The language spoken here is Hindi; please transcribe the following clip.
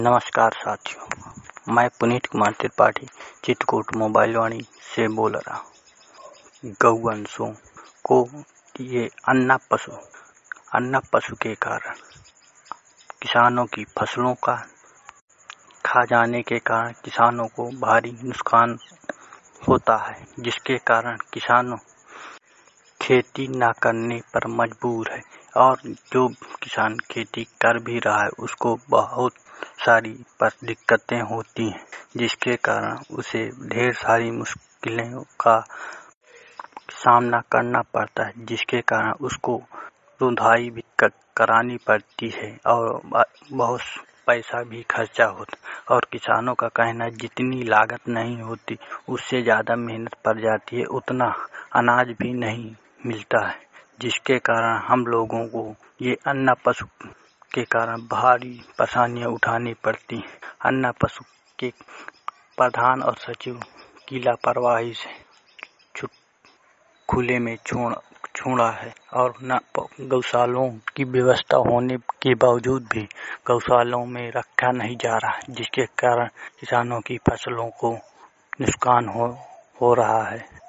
नमस्कार साथियों, मैं पुनीत कुमार त्रिपाठी चित्रकूट मोबाइल वाणी से बोल रहा हूँ। गौवंशों को ये अन्ना पशु के कारण किसानों की फसलों का खा जाने के कारण किसानों को भारी नुकसान होता है, जिसके कारण किसानों खेती ना करने पर मजबूर है और जो किसान खेती कर भी रहा है उसको बहुत सारी दिक्कतें होती हैं, जिसके कारण उसे ढेर सारी मुश्किलों का सामना करना पड़ता है, जिसके कारण उसको रुधाई भी करानी पड़ती है और बहुत पैसा भी खर्चा होता। और किसानों का कहना है जितनी लागत नहीं होती उससे ज़्यादा मेहनत पड़ जाती है, उतना अनाज भी नहीं मिलता है, जिसके कारण हम लोगों को ये अन्ना पशु के कारण भारी परेशानियां उठानी पड़ती हैं। अन्ना पशु के प्रधान और सचिव की लापरवाही से खुले में छोड़ा है और न गौशालों की व्यवस्था होने के बावजूद भी गौशालों में रखा नहीं जा रहा है, जिसके कारण किसानों की फसलों को नुकसान हो रहा है।